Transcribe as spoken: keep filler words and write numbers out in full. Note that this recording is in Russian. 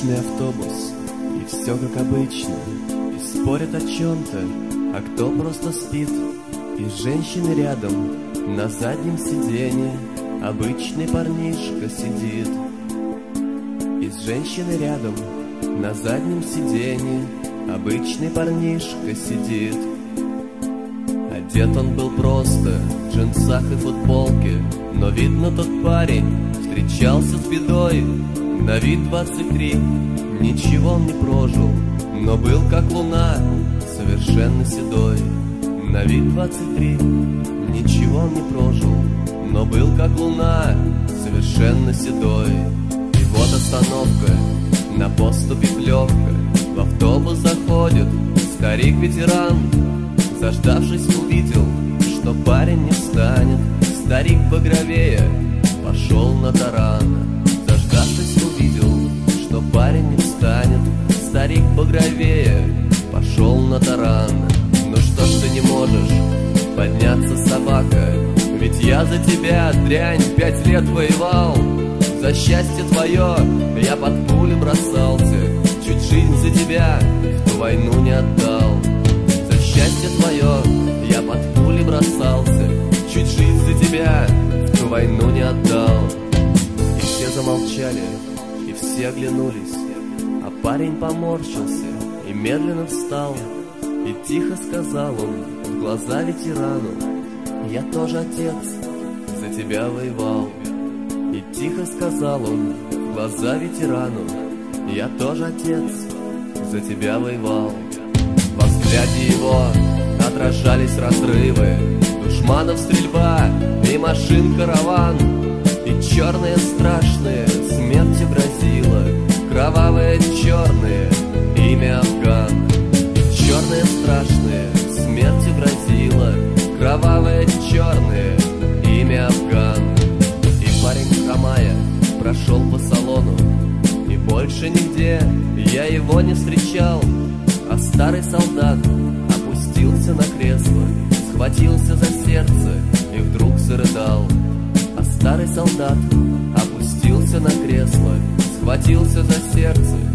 Обычный автобус, и все как обычно, и спорят о чем-то, а кто просто спит. И женщины рядом на заднем сиденье, обычный парнишка сидит. И с женщиной рядом на заднем сиденье, обычный парнишка сидит. Одет он был просто в джинсах и футболке, но видно, тот парень встречался с бедой. На вид двадцать три, ничего он не прожил, но был как луна, совершенно седой. На вид двадцать три, ничего он не прожил, но был как луна, совершенно седой. И вот остановка, на поступе плевка, в автобус заходит старик-ветеран. Заждавшись, увидел, что парень не встанет. Старик багровее пошел на таран. Заждавшись, увидел, что парень не встанет. Старик багровее пошел на таран. Ну что ж ты не можешь подняться, собака? Ведь я за тебя, дрянь, пять лет воевал. За счастье твое я под пули бросался, чуть жизнь за тебя в ту войну не отдал. За счастье твое я под пули бросался, чуть жизнь за тебя в ту войну не отдал. И все замолчали, и все оглянулись, а парень поморщился и медленно встал. И тихо сказал он в глаза ветерану: я тоже, отец, за тебя воевал. И тихо сказал он в глаза ветерану: я тоже, отец, за тебя воевал. Во взгляде его отражались разрывы, душманов стрельба и машин караван. И черные страшные смертью грозило кровавое черное имя Афган. И черные страшные смертью грозило кровавое черное имя Афган. И парень, хромая, прошел по салону, и больше нигде я его не встречал. А старый солдат опустился на кресло, схватился за сердце и вдруг зарыдал. А старый солдат опустился на кресло, схватился за сердце